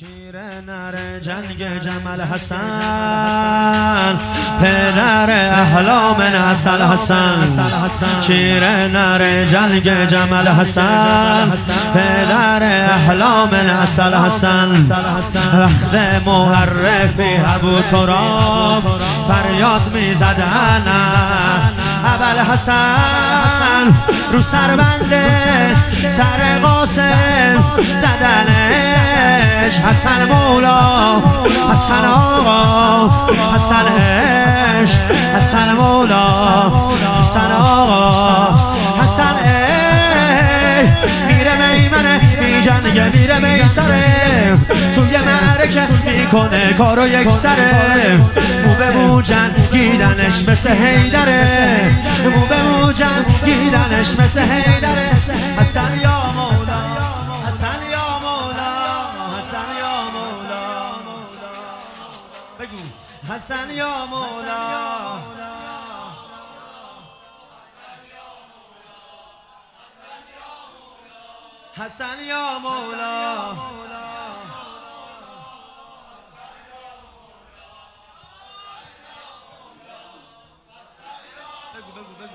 شیر نر جنگ جمل حسن، پدر احلام نسل حسن. شیر نر جنگ جمل حسن، پدر احلام نسل حسن. وقت معرفی ابو تراب فریاد می زدن ابل حسن، رو سربنده سر قاسم زدنش. حسن مولا، حسن آقا، حسن عشق، حسن مولا، حسن آقا، حسن عشق. میره میمنه می جنگه، میره میسره، توی معرکه میکنه کارو یک سره. مو به مو جنگیدنش مثل حیدره، مو به مو جنگیدنش مثل حیدره. حسن یا مولا، حسن یا مولا، حسن یا مولا، بگو حسن یا مولا. حسن یا مولا، بگو بگو بگو.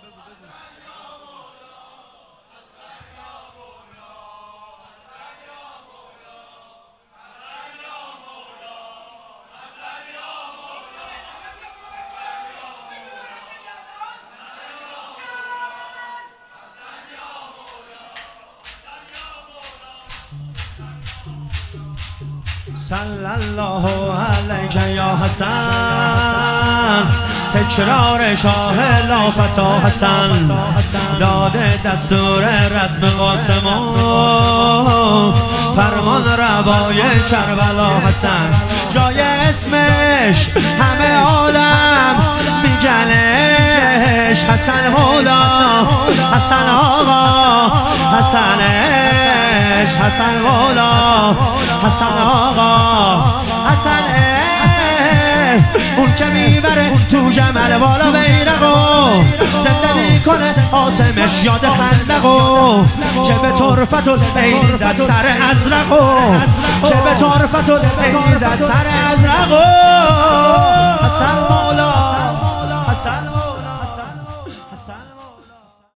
صلی الله علیک یا حسن، تکرار شاه لافتا حسن. داده دستور رسم قاسمان، فرمان روای کربلا حسن. جای اسمش همه عالم میگنش. حسن مولا، حسن آقا، حسن عشق، حسن مولا، حسن آقا، حسن عشق. اون که میبره تو جمل بالا بیرقو، زنده میکنه آسمش یاد خندقو. که به طرفت العیزت سر ازرقو، که به طرفت العیزت سر ازرقو. حسن مولا، حسن مولا.